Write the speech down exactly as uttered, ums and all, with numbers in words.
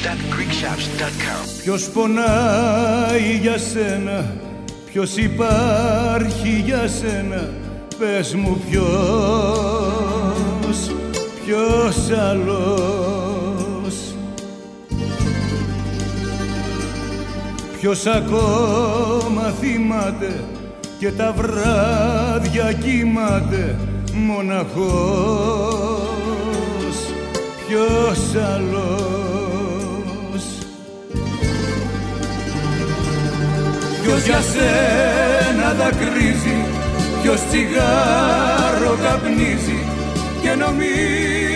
dot greek shops dot com. Ποιος πονάει για σένα, ποιος υπάρχει για σένα, πες μου ποιος, ποιος άλλος. Ποιος ακόμα θυμάται και τα βράδια κοιμάται μοναχός, ποιος άλλος. Ποιος για σένα δακρύζει, ποιος τσιγάρο καπνίζει και νομίζει